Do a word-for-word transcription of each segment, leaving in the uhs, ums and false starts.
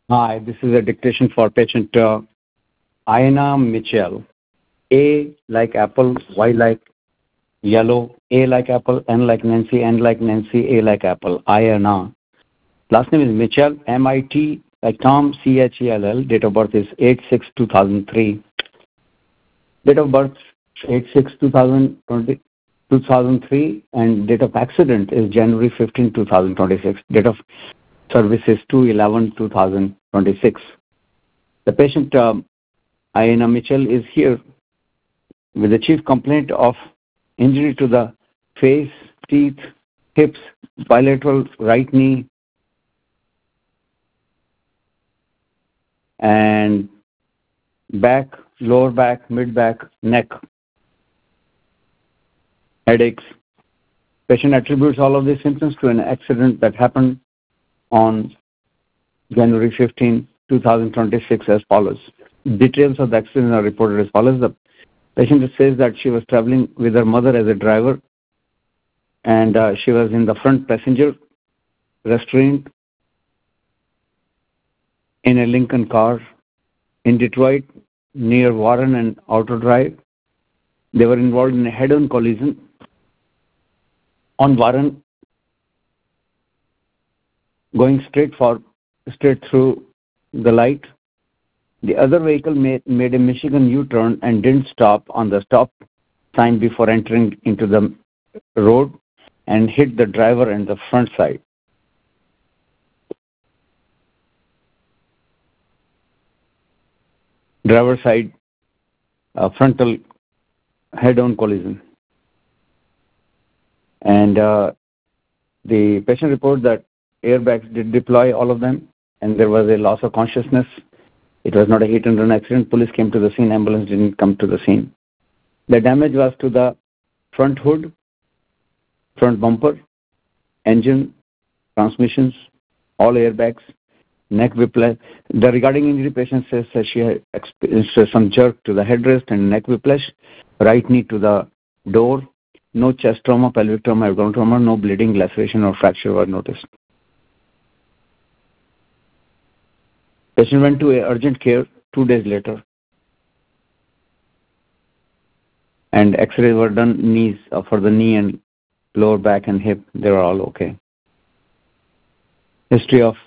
Hi, this is a dictation for patient uh, Aina Mitchell. A like apple, Y like yellow, A like apple, N like Nancy, N like Nancy, A like apple. Aina. Last name is Mitchell, M I T, like Tom, C H E L L. Date of birth is eight six two thousand three. Date of birth eight six two thousand three, and date of accident is January fifteenth, twenty twenty-six. Date of service is two eleven two thousand twenty-six. The patient, um, Aina Mitchell, is here with the chief complaint of injury to the face, teeth, hips, bilateral right knee, and back, lower back, mid back, neck, headaches. Patient attributes all of these symptoms to an accident that happened on January fifteenth, twenty twenty-six as follows. Details of the accident are reported as follows. The patient says that she was traveling with her mother as a driver, and uh, she was in the front passenger, restrained in a Lincoln car in Detroit near Warren and Outer Drive. They were involved in a head-on collision on Warren, going straight for straight through the light. The other vehicle made, made a Michigan U-turn and didn't stop on the stop sign before entering into the road and hit the driver and the front side. Driver side uh, frontal head-on collision. And uh, the patient reports that airbags did deploy, all of them, and there was a loss of consciousness. It was not a hit and run accident. Police came to the scene. Ambulance didn't come to the scene. The damage was to the front hood, front bumper, engine, transmissions, all airbags, neck whiplash. The regarding injury patient says that she had experienced some jerk to the headrest and neck whiplash, right knee to the door, no chest trauma, pelvic trauma, abdominal trauma, no bleeding, laceration or fracture were noticed. Patient went to a urgent care two days later, and X-rays were done knees uh, for the knee and lower back and hip. They were all okay. History of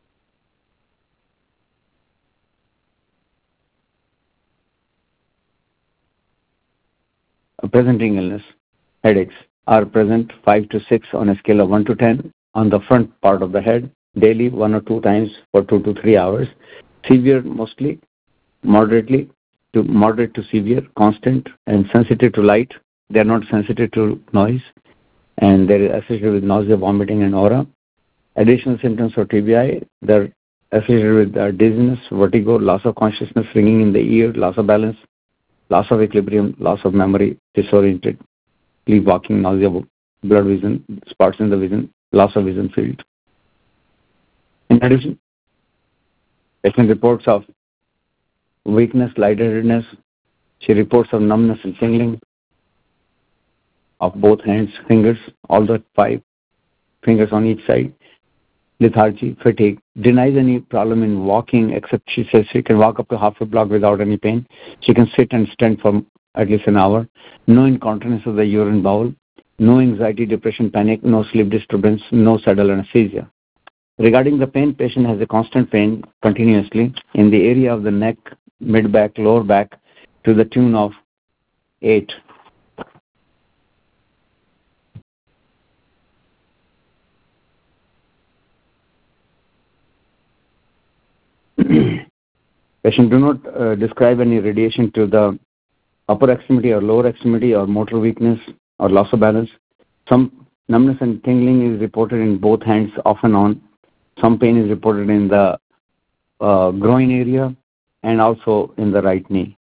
a presenting illness. Headaches are present five to six on a scale of one to ten on the front part of the head, daily one or two times for two to three hours. Severe mostly, moderately to moderate to severe, constant, and sensitive to light. They are not sensitive to noise, and they are associated with nausea, vomiting, and aura. Additional symptoms for T B I, they're associated with uh, dizziness, vertigo, loss of consciousness, ringing in the ear, loss of balance, loss of equilibrium, loss of memory, disoriented, sleepwalking, nausea, blood vision, spots in the vision, loss of vision field. In addition, patient reports of weakness, lightheadedness. She reports of numbness and tingling of both hands, fingers, all the five fingers on each side. Lethargy, fatigue. Denies any problem in walking, except she says she can walk up to half a block without any pain. She can sit and stand for at least an hour. No incontinence of the urine bowel. No anxiety, depression, panic. No sleep disturbance. No saddle anesthesia. Regarding the pain, patient has a constant pain continuously in the area of the neck, mid-back, lower back to the tune of eight. Patient do not uh, describe any radiation to the upper extremity or lower extremity or motor weakness or loss of balance. Some numbness and tingling is reported in both hands off and on. Some pain is reported in the uh, groin area and also in the right knee.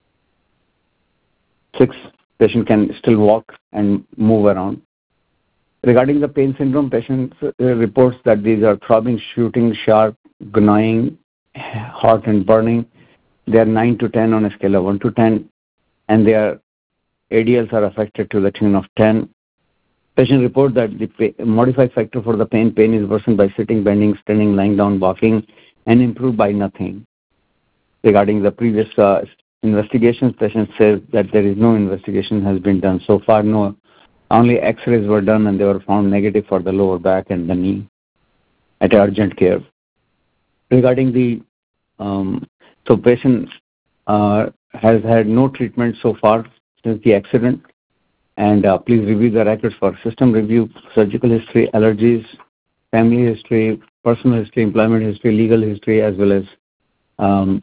Six, patient can still walk and move around. Regarding the pain syndrome, patient uh, reports that these are throbbing, shooting, sharp, gnawing, hot and burning. They are nine to ten on a scale of one to ten, and their A D Ls are affected to the tune of ten. Patient report that the modified factor for the pain, pain is worsened by sitting, bending, standing, lying down, walking, and improved by nothing. Regarding the previous uh, investigations, patient says that there is no investigation has been done so far. No, only X-rays were done and they were found negative for the lower back and the knee at urgent care. Regarding the um, so patient uh, has had no treatment so far since the accident, and uh, please review the records for system review, surgical history, allergies, family history, personal history, employment history, legal history, as well as um,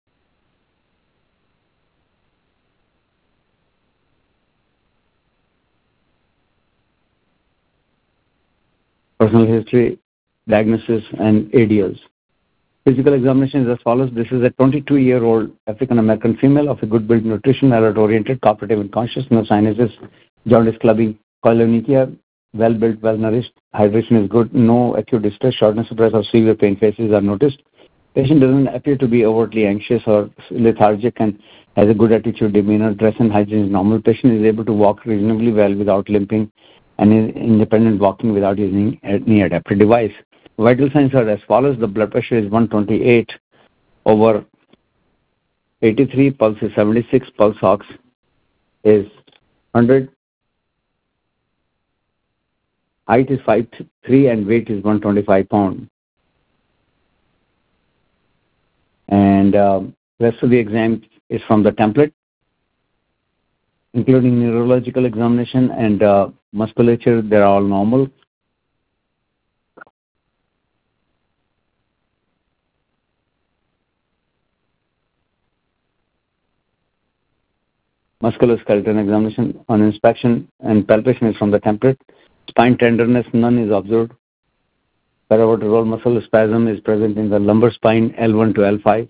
personal history, diagnosis, and A D Ls. Physical examination is as follows. This is a twenty-two-year-old African-American female of a good-built, nutrition, alert-oriented, cooperative, and conscious, no sinuses, jaundice, clubbing, koilonychia, well-built, well-nourished, hydration is good, no acute distress, shortness of breath, or severe pain faces are noticed. Patient doesn't appear to be overtly anxious or lethargic and has a good attitude, demeanor, dress, and hygiene is normal. Patient is able to walk reasonably well without limping and is independent walking without using any adapted device. Vital signs are as follows. The blood pressure is one twenty-eight over eighty-three, pulse is seventy-six, pulse ox is one hundred, height is five three, and weight is one hundred twenty-five pounds. And uh, rest of the exam is from the template, including neurological examination and uh, musculature. They're all normal. Musculoskeletal examination on inspection and palpation is from the template. Spine tenderness, none is observed. Paravertebral muscle spasm is present in the lumbar spine L one to L five.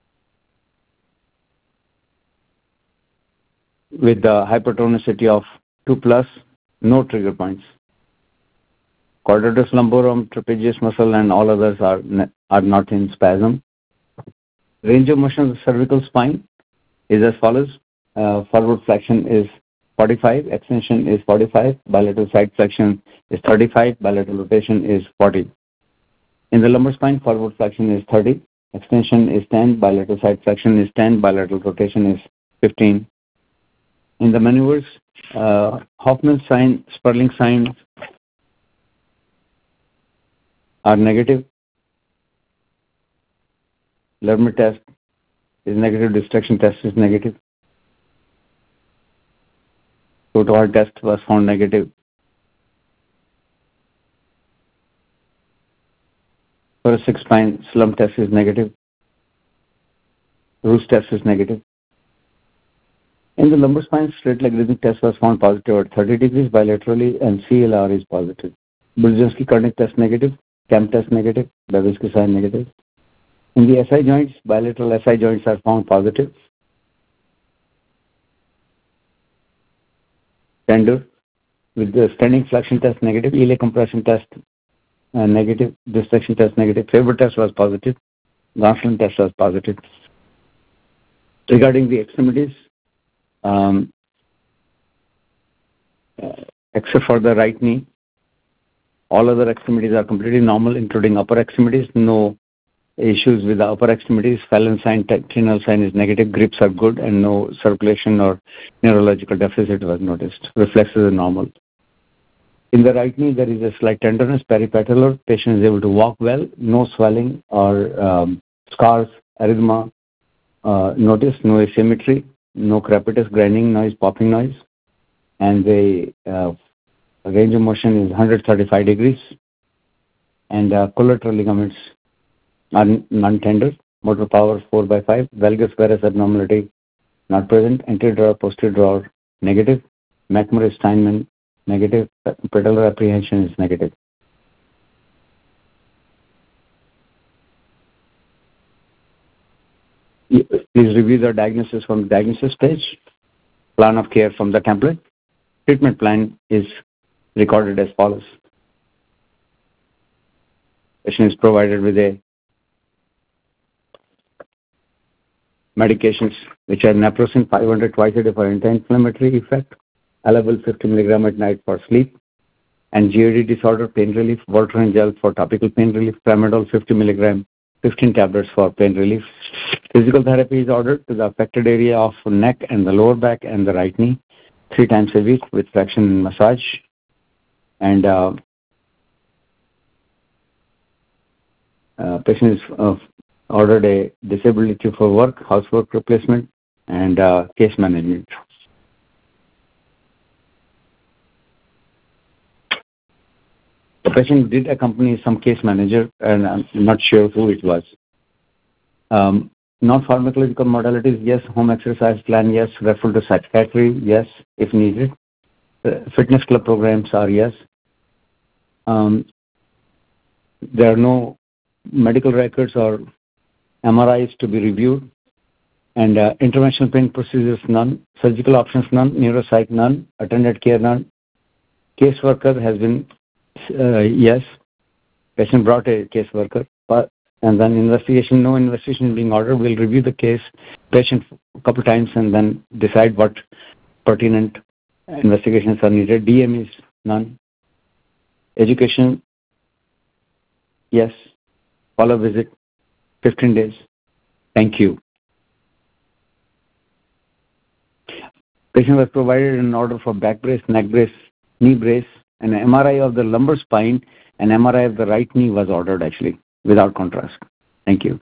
With the hypertonicity of two plus, no trigger points. Quadratus lumborum, trapezius muscle, and all others are, are not in spasm. Range of motion of the cervical spine is as follows. Uh, forward flexion is forty-five, extension is forty-five, bilateral side flexion is thirty-five, bilateral rotation is forty. In the lumbar spine, forward flexion is thirty, extension is ten, bilateral side flexion is ten, bilateral rotation is fifteen. In the maneuvers, uh, Hoffman sign, Sperling sign are negative. Lerner test is negative, distraction test is negative. Total test was found negative. Thoracic spine slump test is negative. Roos test is negative. In the lumbar spine, straight leg rhythmic test was found positive at thirty degrees bilaterally, and C L R is positive. Brzezinski-Kurnik test negative. Camp test negative. Babinski sign negative. In the S I joints, bilateral S I joints are found positive. Tender with the standing flexion test negative. Iliac compression test uh, negative. Dissection test negative. Faber test was positive. Gonsalon test was positive. Regarding the extremities, um, uh, except for the right knee, all other extremities are completely normal, including upper extremities. No issues with the upper extremities. Phalan sign, trinal sign is negative. Grips are good, and no circulation or neurological deficit was noticed. Reflexes are normal. In the right knee, there is a slight tenderness, peripatellar. Patient is able to walk well. No swelling or um, scars, erythema. Uh, notice no asymmetry, no crepitus, grinding noise, popping noise, and the uh, range of motion is one hundred thirty-five degrees, and uh, collateral ligaments are non-tender, motor power four by five, valgus varus abnormality not present, anterior drawer, posterior drawer negative, McMurray Steinman negative, patellar apprehension is negative. Please review the diagnosis from the diagnosis page, plan of care from the template. Treatment plan is recorded as follows. Patient is provided with a medications which are naproxen five hundred twice a day for anti-inflammatory effect, Alabel fifty milligram at night for sleep, and G A D disorder pain relief, Voltaren gel for topical pain relief, Tramadol fifty milligram fifteen tablets for pain relief. Physical therapy is ordered to the affected area of neck and the lower back and the right knee three times a week with traction and massage. And uh, uh, patient is uh, ordered a disability for work, housework replacement, and uh, case management. The patient did accompany some case manager, and I'm not sure who it was. Um, Non-pharmacological modalities, yes. Home exercise plan, yes. Referral to psychiatry, yes, if needed. Uh, fitness club programs are yes. Um, there are no medical records or M R Is to be reviewed. And uh, interventional pain procedures, none. Surgical options, none. Neuropsych, none. Attended care, none. Caseworker has been, uh, yes. Patient brought a caseworker. But and then investigation, no investigation being ordered. We'll review the case, patient a couple times, and then decide what pertinent investigations are needed. D M is none. Education, yes. Follow visit, fifteen days. Thank you. Patient was provided an order for back brace, neck brace, knee brace, and an M R I of the lumbar spine and M R I of the right knee was ordered actually without contrast. Thank you.